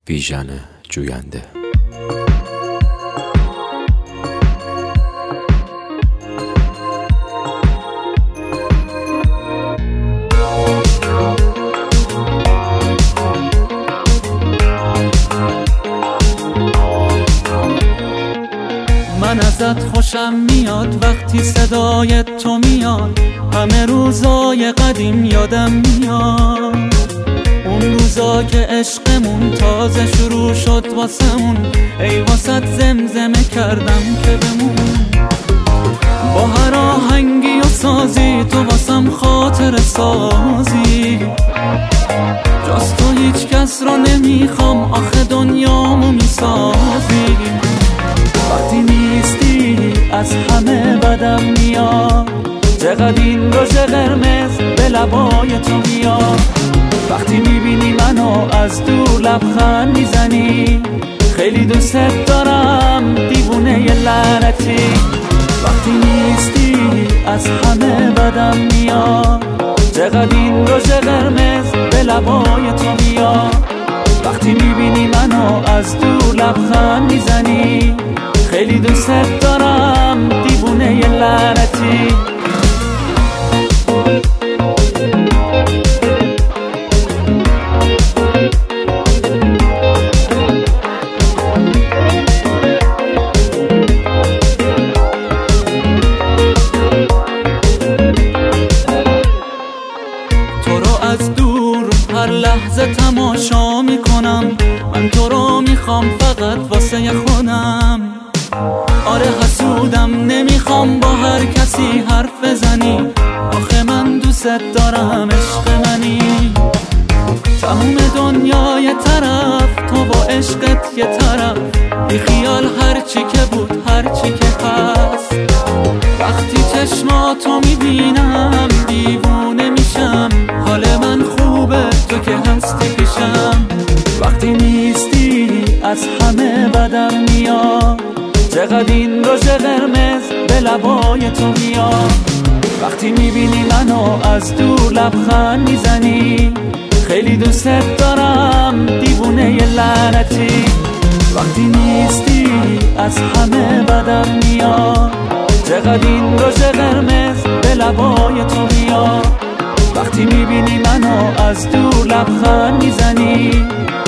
بیژن جوینده. من ازت خوشم میاد وقتی صدای تو میاد، همه روزای قدیم یادم میاد، اون روزا که عشقمون تازه شروع شد واسمون، ای واسط زمزمه کردم که بمون، با هر آهنگی و سازی تو واسم خاطر سازی، جز تو هیچ کس رو نمیخوام، آخه دنیامو میسازی، وقتی نیستی از همه بدم میاد، چقدر این رژ قرمز به لبای تو میاد، وقتی میبینی منو از دور لبخند میزنی، خیلی دوست دارم دیوونه ی لعنتی، وقتی نیستی از همه بدم میاد، چقدر این رژ قرمز به لبای تو میاد، وقتی میبینی منو از دور لبخند میزنی، خیلی دوست دارم دیوونه ی لعنتی. تو رو از دور هر لحظه تماشا میکنم، من تو رو میخوام فقط واسه خودم، آره حسودم نمیخوام با هر کسی حرف بزنی، آخه من دوست دارم عشق منی، تموم دنیای طرف تو با عشقت یه طرف، بی خیال هرچی که بود هرچی که هست، وقتی چشماتو میبینم دیوونه میشم، حال من خوبه تو که هستی پیشم، وقتی نیستی از همه بدم میاد، چقدر این رژ قرمز به لبای تو میاد، وقتی میبینی منو از دور لبخند میزنی، خیلی دوست دارم دیوونه ی لعنتی، وقتی نیستی از همه بدم میاد، چقدر این رژ قرمز به لبای تو میاد، وقتی میبینی منو از دور لبخند میزنی،